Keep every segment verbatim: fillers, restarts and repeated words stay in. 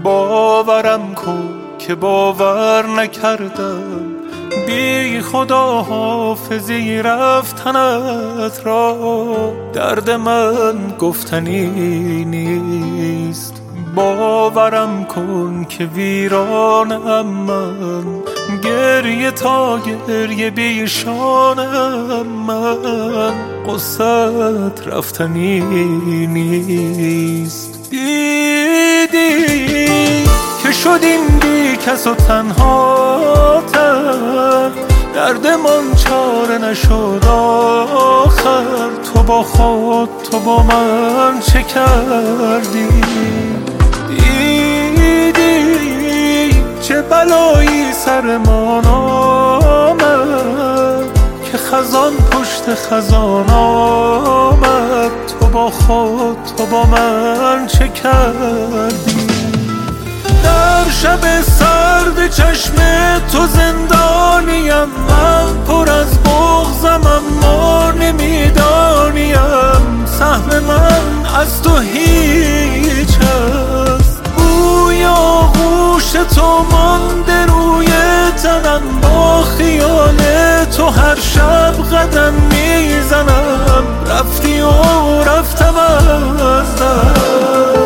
باورم کن که باور نکردم، بی خدا حافظی رفتنت را. درد من گفتنی نیست، باورم کن که ویرانم من، گریه تا گریه بیشانم من، قصت رفتنی نیست. دیدی که شدیم بی کس و تنها تر، درد من چاره نشد آخر. تو با خود تو با من چه کردی؟ دیدی چه بلایی سرمان آمد، که خزان پشت خزان آمد. تو با خود تو با من چه کردی؟ در شب سرد چشم تو زندانیم، من پر از بغضم اما نمیدانیم. سهم من از تو هیچ است، بوی آغوش تو مانده روی تنم. با خیال تو هر شب قدم میزنم، رفتی و رفتم از دست.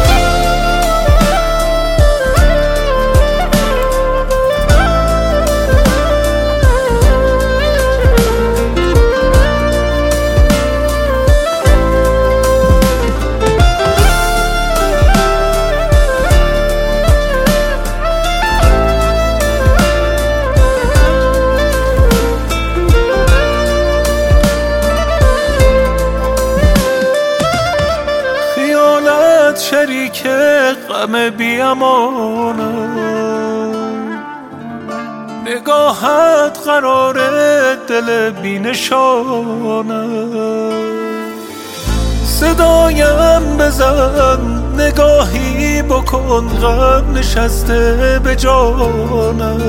شریک غم بیامانم، نگاهت قرار دل بینشانم. صدایم بزن نگاهی بکن، غم نشسته به جانم.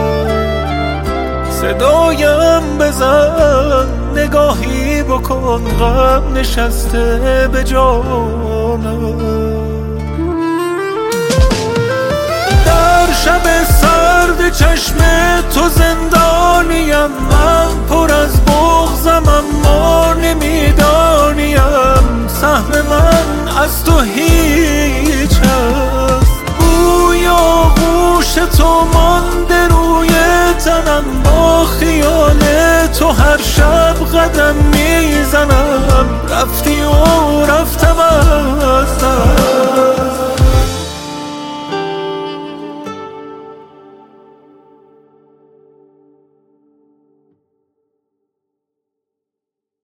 صدایم بزن نگاهی بکن، غم نشسته به جانم. در شب سرد چشم تو زندانیم، من پر از بغضم اما نمیدانیم. سهم من از تو هیچ است، بوی آغوش تو مانده روی تنم. با خیال تو هر شب قدم